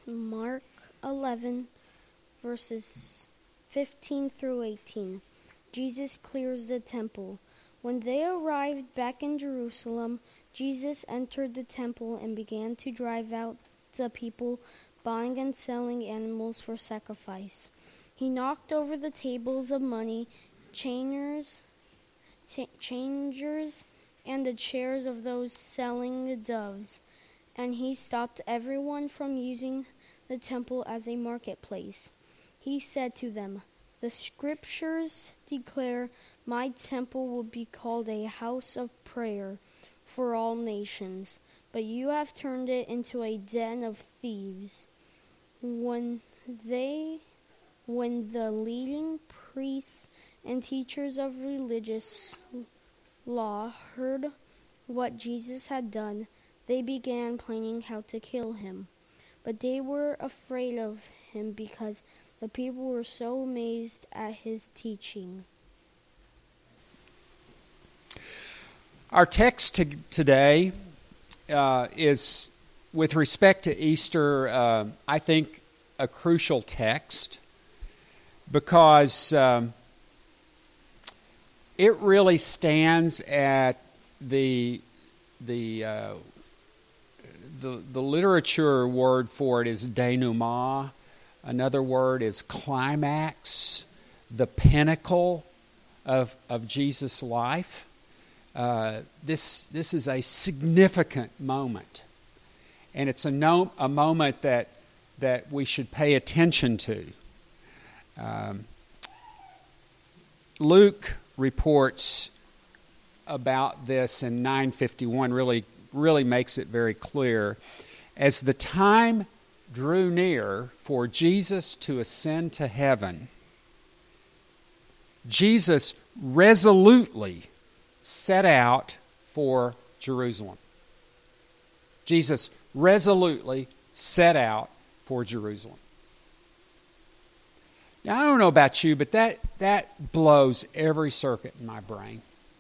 Mark 11, verses 15 through 18. Jesus clears the temple. When they arrived back in Jerusalem, Jesus entered the temple and began to drive out the people buying and selling animals for sacrifice. He knocked over the tables of money changers, and the chairs of those selling doves, and he stopped everyone from using the temple as a marketplace. He said to them, "The scriptures declare my temple will be called a house of prayer for all nations, but you have turned it into a den of thieves." When the leading priests and teachers of religious law heard what Jesus had done, they began planning how to kill him. But they were afraid of him because the people were so amazed at his teaching. Our text today is, with respect to Easter, I think a crucial text because it really stands at the literature word for it is denouement. Another word is climax, the pinnacle of Jesus' life. This is a significant moment, and it's a moment that we should pay attention to. Luke reports about this in 9:51, really makes it very clear. As the time drew near for Jesus to ascend to heaven, Jesus resolutely set out for Jerusalem. Jesus resolutely set out for Jerusalem. Now, I don't know about you, but that blows every circuit in my brain.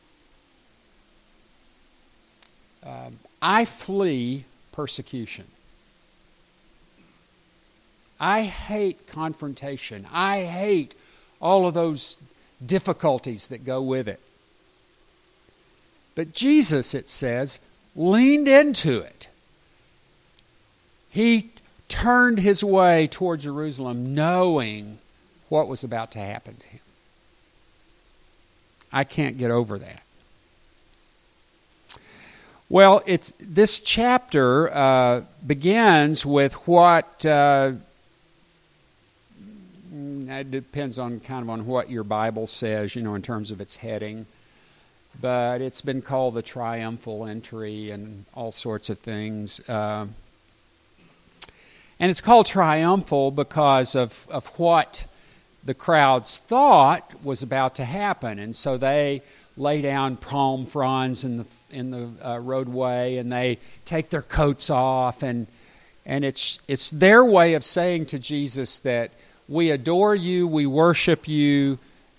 I flee persecution. I hate confrontation. I hate all of those difficulties that go with it. But Jesus, it says, leaned into it. He turned his way toward Jerusalem knowing what was about to happen to him. I can't get over that. Well, this chapter begins with what it depends on what your Bible says, in terms of its heading. But it's been called the triumphal entry and all sorts of things. And it's called triumphal because of what the crowds thought was about to happen. And so they lay down palm fronds in the roadway, and they take their coats off, and it's their way of saying to Jesus that we adore you, we worship you,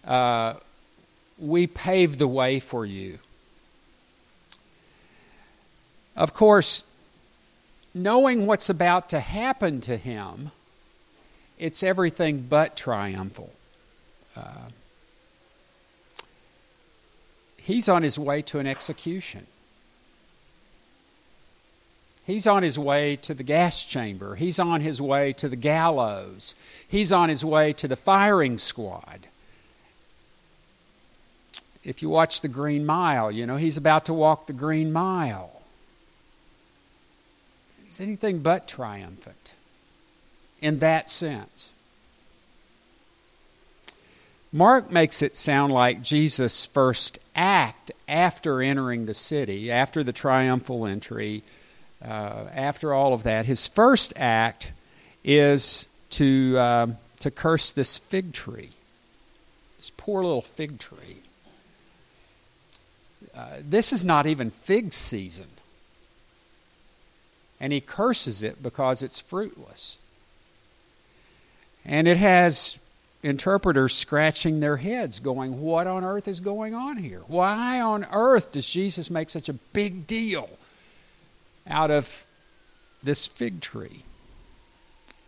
we paved the way for you. Of course, knowing what's about to happen to him, it's everything but triumphal. He's on his way to an execution. He's on his way to the gas chamber. He's on his way to the gallows. He's on his way to the firing squad. If you watch the Green Mile, he's about to walk the Green Mile. It's anything but triumphant in that sense. Mark makes it sound like Jesus' first act after entering the city, after the triumphal entry, after all of that, his first act is to curse this fig tree, this poor little fig tree. This is not even fig season, and he curses it because it's fruitless. And it has interpreters scratching their heads going, what on earth is going on here? Why on earth does Jesus make such a big deal out of this fig tree?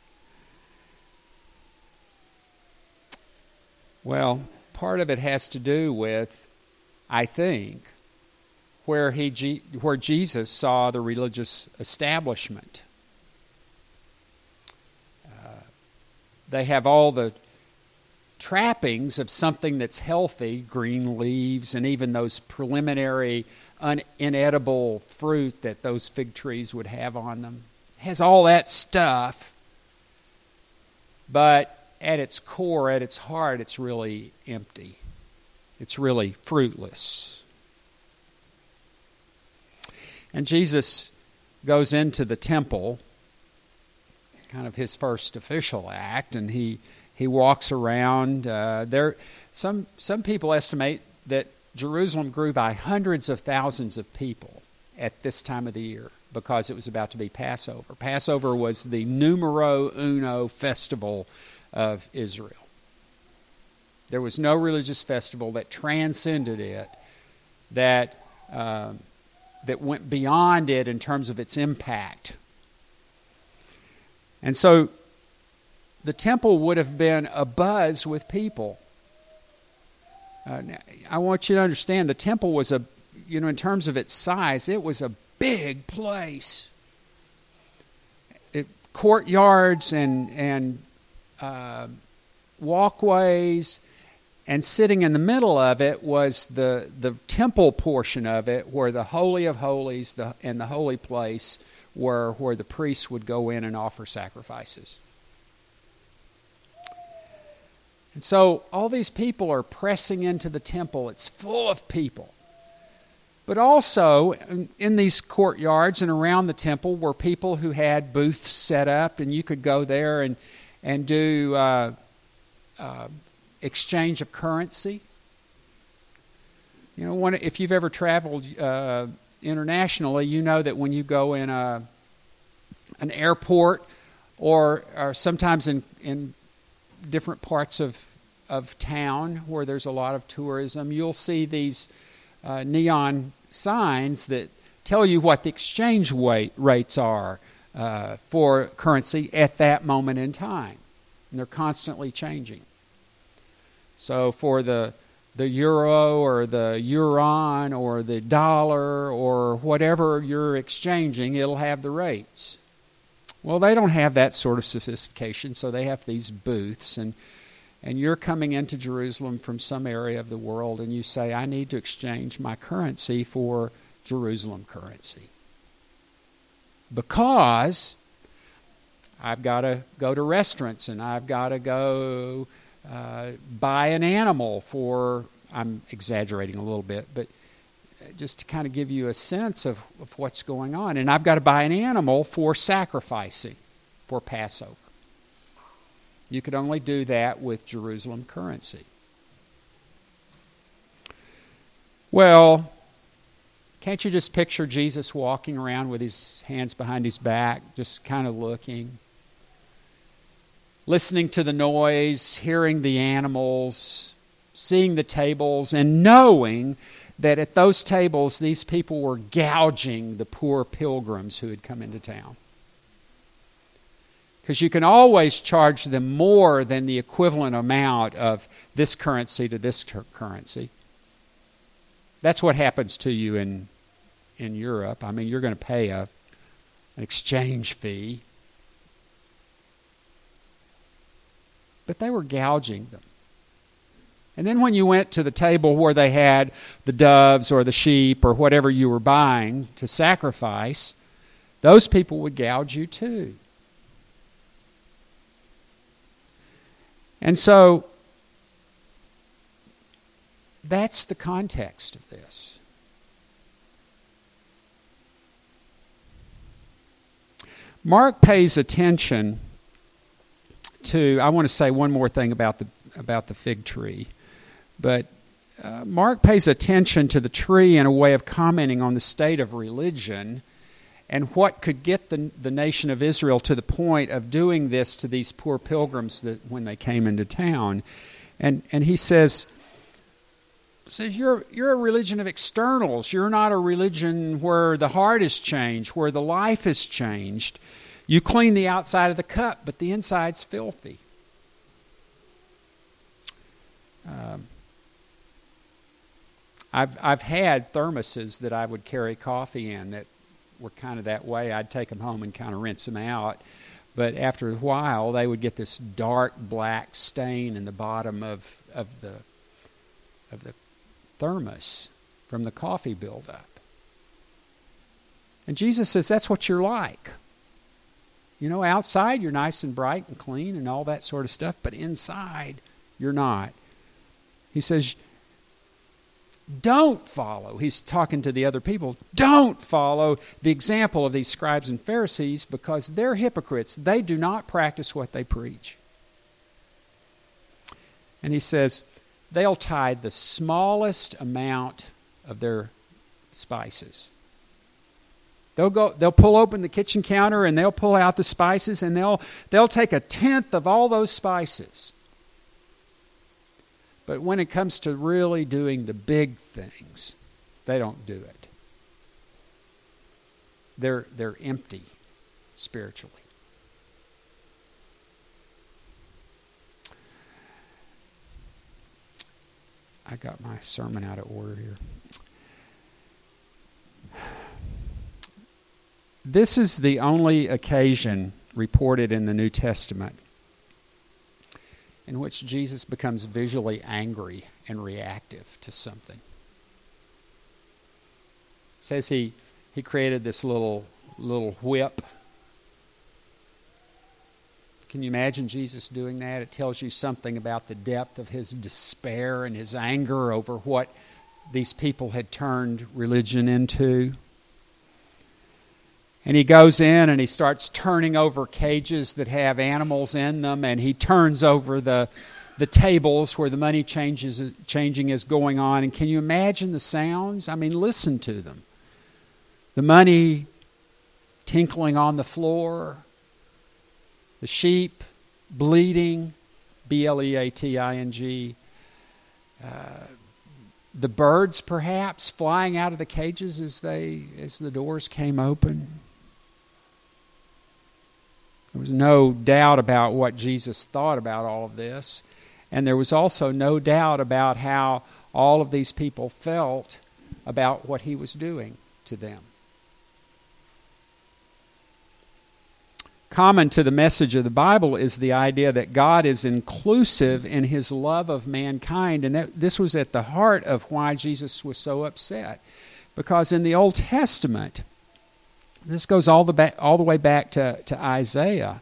Well, part of it has to do with, I think, where Jesus saw the religious establishment. They have all the trappings of something that's healthy, green leaves, and even those preliminary inedible fruit that those fig trees would have on them. It has all that stuff, but at its core, at its heart, it's really empty. It's really fruitless. And Jesus goes into the temple, kind of his first official act, and he walks around. Some people estimate that Jerusalem grew by hundreds of thousands of people at this time of the year because it was about to be Passover. Passover was the numero uno festival of Israel. There was no religious festival that transcended it, that went beyond it in terms of its impact. And so the temple would have been abuzz with people. I want you to understand the temple was in terms of its size, it was a big place. Courtyards and walkways, and sitting in the middle of it was the temple portion of it, where the Holy of Holies and the holy place were, where the priests would go in and offer sacrifices. And so all these people are pressing into the temple. It's full of people. But also in these courtyards and around the temple were people who had booths set up, and you could go there and do exchange of currency. If you've ever traveled internationally, you know that when you go in an airport or sometimes in different parts of town where there's a lot of tourism, you'll see these neon signs that tell you what the exchange rates are for currency at that moment in time. And they're constantly changing. So for the euro or the yuan or the dollar or whatever you're exchanging, it'll have the rates. Well, they don't have that sort of sophistication, so they have these booths, and you're coming into Jerusalem from some area of the world, and you say, I need to exchange my currency for Jerusalem currency. Because I've got to go to restaurants, and I've got to go buy an animal for, I'm exaggerating a little bit, but just to kind of give you a sense of what's going on. And I've got to buy an animal for sacrificing for Passover. You could only do that with Jerusalem currency. Well, can't you just picture Jesus walking around with his hands behind his back, just kind of looking, listening to the noise, hearing the animals, seeing the tables, and knowing that at those tables these people were gouging the poor pilgrims who had come into town? Because you can always charge them more than the equivalent amount of this currency to this currency. That's what happens to you in Europe. I mean, you're going to pay an exchange fee. But they were gouging them. And then when you went to the table where they had the doves or the sheep or whatever you were buying to sacrifice, those people would gouge you too. And so that's the context of this. Mark pays attention to, I want to say one more thing about the fig tree, but Mark pays attention to the tree in a way of commenting on the state of religion and what could get the nation of Israel to the point of doing this to these poor pilgrims that when they came into town. And he says you're a religion of externals. You're not a religion where the heart is changed, where the life is changed. You clean the outside of the cup, but the inside's filthy. I've had thermoses that I would carry coffee in that were kind of that way. I'd take them home and kind of rinse them out. But after a while, they would get this dark black stain in the bottom of the thermos from the coffee buildup. And Jesus says that's what you're like. You know, outside you're nice and bright and clean and all that sort of stuff, but inside you're not. He says, don't follow. He's talking to the other people. Don't follow the example of these scribes and Pharisees because they're hypocrites. They do not practice what they preach. And he says, they'll tithe the smallest amount of their spices. They'll pull open the kitchen counter and they'll pull out the spices and they'll take a tenth of all those spices. But when it comes to really doing the big things, they don't do it. They're empty spiritually. I got my sermon out of order here. This is the only occasion reported in the New Testament in which Jesus becomes visually angry and reactive to something. It says he created this little whip. Can you imagine Jesus doing that? It tells you something about the depth of his despair and his anger over what these people had turned religion into. And he goes in and he starts turning over cages that have animals in them, and he turns over the tables where the money changing is going on. And can you imagine the sounds? I mean, listen to them. The money tinkling on the floor, the sheep bleating, bleating, the birds perhaps flying out of the cages as the doors came open. There was no doubt about what Jesus thought about all of this. And there was also no doubt about how all of these people felt about what he was doing to them. Common to the message of the Bible is the idea that God is inclusive in his love of mankind. And this was at the heart of why Jesus was so upset. Because in the Old Testament, this goes all the way back to Isaiah.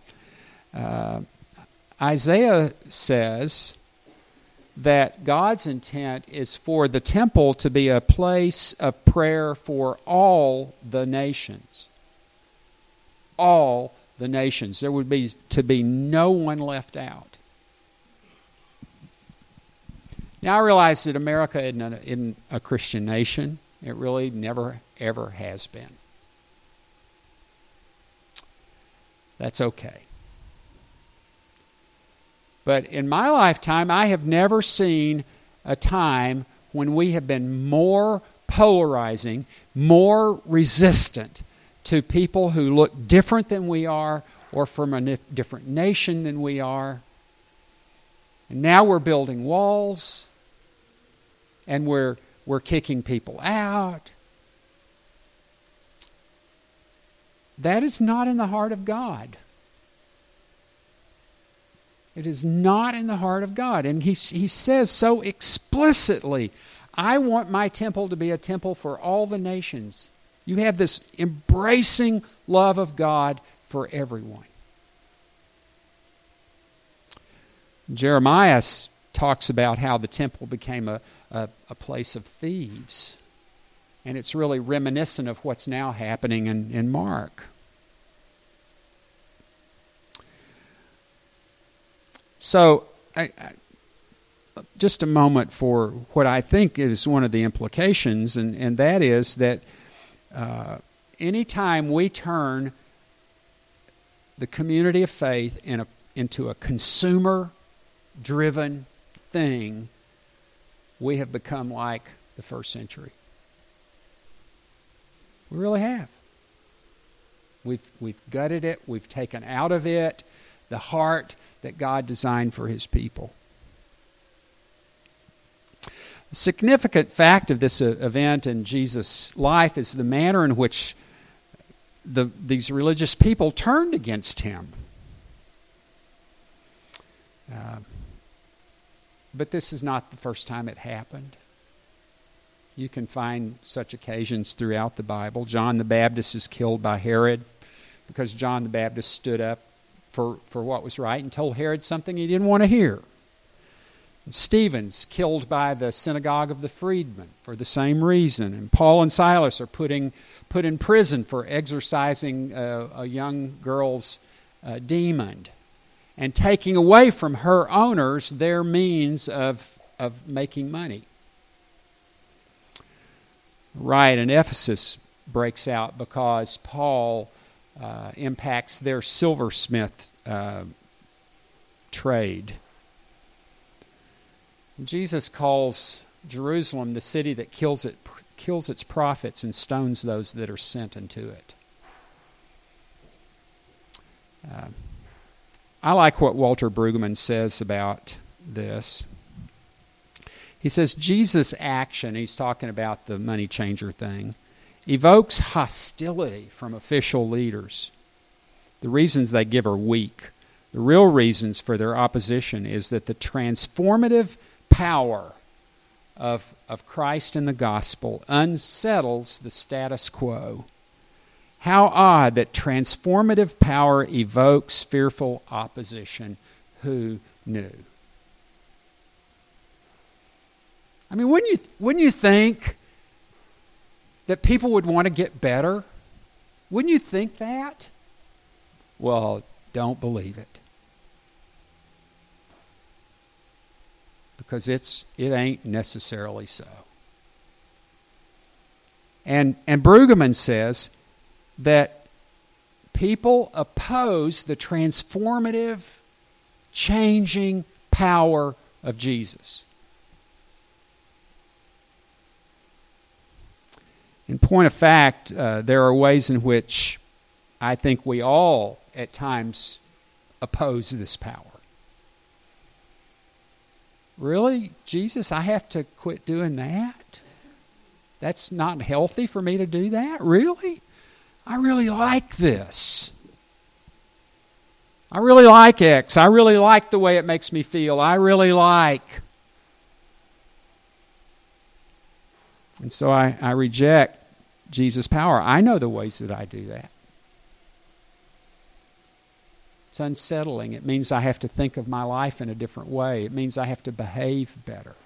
Isaiah says that God's intent is for the temple to be a place of prayer for all the nations. All the nations. There would be to be no one left out. Now I realize that America isn't a Christian nation. It really never, ever has been. That's okay. But in my lifetime, I have never seen a time when we have been more polarizing, more resistant to people who look different than we are or from a different nation than we are. And now we're building walls and we're kicking people out. That is not in the heart of God. It is not in the heart of God. And he says so explicitly, I want my temple to be a temple for all the nations. You have this embracing love of God for everyone. Jeremiah talks about how the temple became a place of thieves. And it's really reminiscent of what's now happening in Mark. So, just a moment for what I think is one of the implications, and that is that anytime we turn the community of faith into a consumer-driven thing, we have become like the first century. We really have. We've gutted it. We've taken out of it the heart that God designed for his people. A significant fact of this event in Jesus' life is the manner in which these religious people turned against him. But this is not the first time it happened. You can find such occasions throughout the Bible. John the Baptist is killed by Herod because John the Baptist stood up for what was right and told Herod something he didn't want to hear. And Stephen's killed by the synagogue of the freedmen for the same reason. And Paul and Silas are put in prison for exorcising a young girl's demon and taking away from her owners their means of making money. Riot in Ephesus breaks out because Paul impacts their silversmith trade. Jesus calls Jerusalem the city that kills its prophets and stones those that are sent into it. I like what Walter Brueggemann says about this. He says, Jesus' action, he's talking about the money changer thing, evokes hostility from official leaders. The reasons they give are weak. The real reasons for their opposition is that the transformative power of Christ and the gospel unsettles the status quo. How odd that transformative power evokes fearful opposition. Who knew? I mean, wouldn't you think that people would want to get better? Wouldn't you think that? Well, don't believe it. Because it ain't necessarily so. And Brueggemann says that people oppose the transformative, changing power of Jesus. In point of fact, there are ways in which I think we all at times oppose this power. Really? Jesus, I have to quit doing that? That's not healthy for me to do that? Really? I really like this. I really like X. I really like the way it makes me feel. I really like. And so I reject Jesus' power. I know the ways that I do that. It's unsettling. It means I have to think of my life in a different way. It means I have to behave better.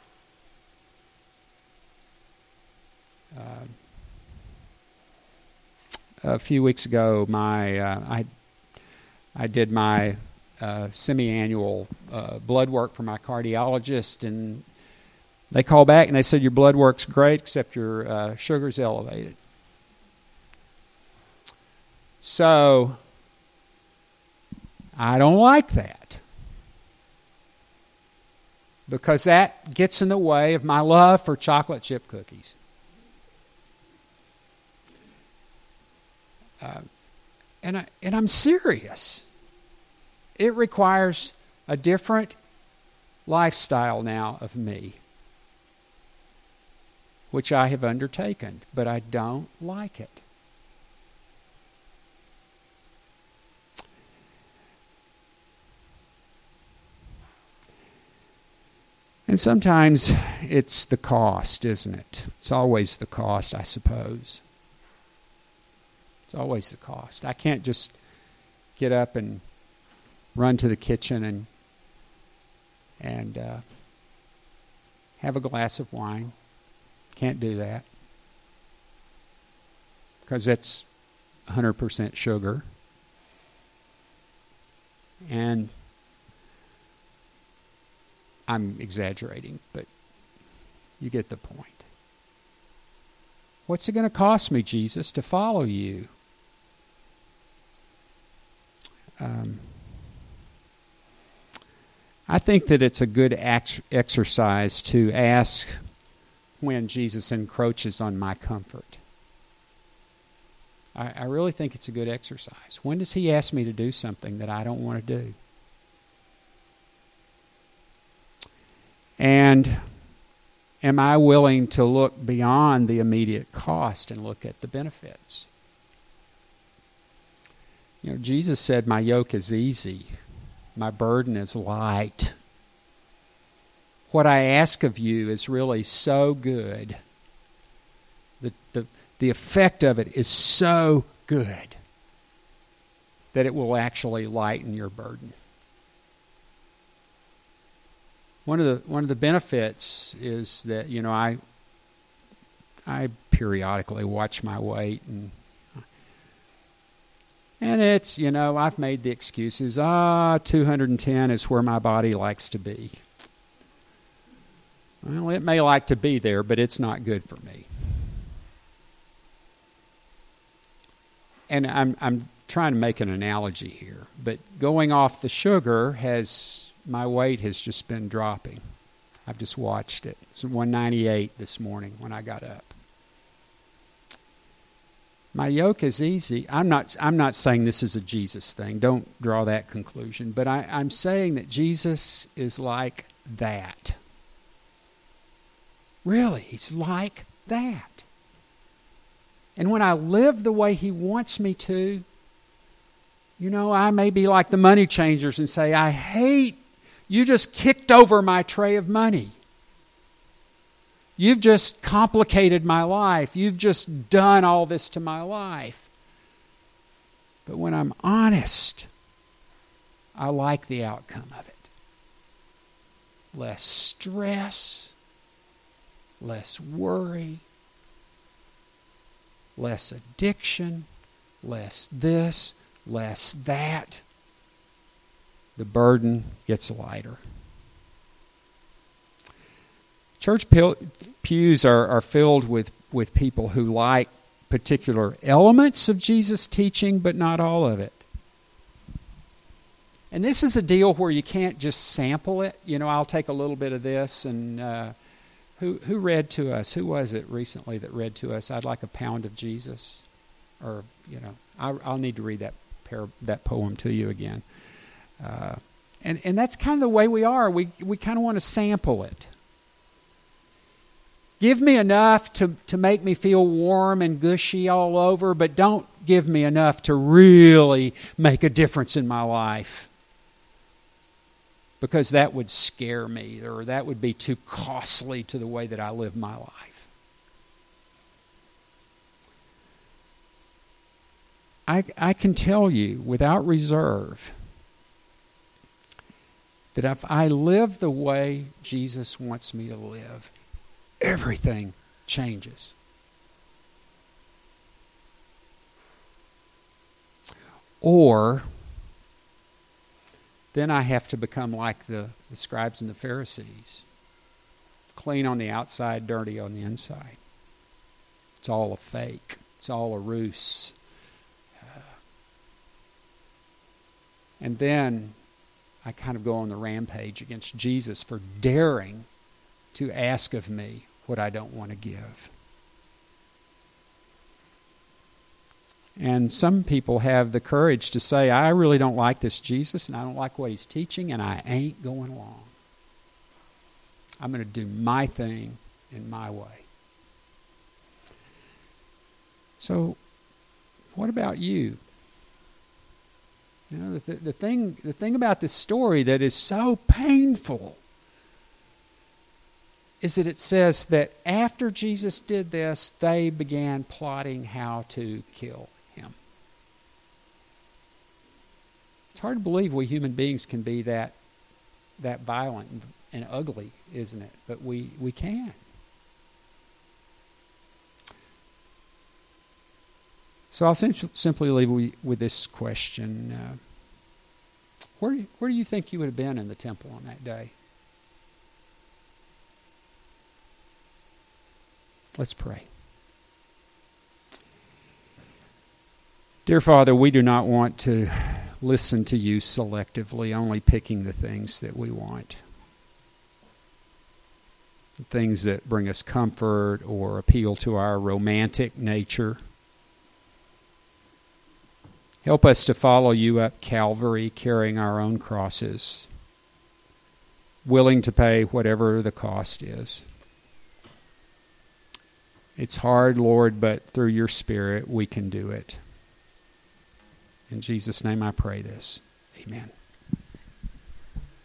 A few weeks ago, I did my semi-annual blood work for my cardiologist, and they called back and they said, your blood work's great, except your sugar's elevated. So, I don't like that. Because that gets in the way of my love for chocolate chip cookies. And I'm serious. It requires a different lifestyle now of me, which I have undertaken, but I don't like it. And sometimes it's the cost, isn't it? It's always the cost, I suppose. It's always the cost. I can't just get up and run to the kitchen and have a glass of wine. Can't do that. Because it's 100% sugar. And I'm exaggerating, but you get the point. What's it going to cost me, Jesus, to follow you? I think that it's a good exercise to ask when Jesus encroaches on my comfort. I really think it's a good exercise. When does he ask me to do something that I don't want to do? And am I willing to look beyond the immediate cost and look at the benefits? You know, Jesus said, my yoke is easy, my burden is light. What I ask of you is really so good. The effect of it is so good that it will actually lighten your burden. One of the benefits is that, you know, I periodically watch my weight, and it's, you know, I've made the excuses, 210 is where my body likes to be. Well, it may like to be there, but it's not good for me. And I'm trying to make an analogy here, but going off the sugar my weight has just been dropping. I've just watched it. It's 198 this morning when I got up. My yoke is easy. I'm not saying this is a Jesus thing. Don't draw that conclusion. But I'm saying that Jesus is like that. Really, he's like that. And when I live the way he wants me to, you know, I may be like the money changers and say, I hate, you just kicked over my tray of money. You've just complicated my life. You've just done all this to my life. But when I'm honest, I like the outcome of it. Less stress, less worry, less addiction, less this, less that. The burden gets lighter. Church pews are filled with people who like particular elements of Jesus' teaching, but not all of it. And this is a deal where you can't just sample it. You know, I'll take a little bit of this and... Who read to us? Who was it recently that read to us, I'd like a pound of Jesus? Or, you know, I'll need to read that poem to you again. And that's kind of the way we are. We kind of want to sample it. Give me enough to make me feel warm and gushy all over, but don't give me enough to really make a difference in my life. Because that would scare me, or that would be too costly to the way that I live my life. I can tell you without reserve that if I live the way Jesus wants me to live, everything changes. Or then I have to become like the scribes and the Pharisees. Clean on the outside, dirty on the inside. It's all a fake. It's all a ruse. And then I kind of go on the rampage against Jesus for daring to ask of me what I don't want to give. And some people have the courage to say, I really don't like this Jesus, and I don't like what he's teaching, and I ain't going along. I'm going to do my thing in my way. So, what about you? You know, the thing about this story that is so painful is that it says that after Jesus did this, they began plotting how to kill him. It's hard to believe we human beings can be that violent and ugly, isn't it? But we can. So I'll simply leave with this question. Where do you think you would have been in the temple on that day? Let's pray. Dear Father, we do not want to listen to you selectively, only picking the things that we want. The things that bring us comfort or appeal to our romantic nature. Help us to follow you up Calvary, carrying our own crosses, willing to pay whatever the cost is. It's hard, Lord, but through your Spirit we can do it. In Jesus' name I pray this. Amen.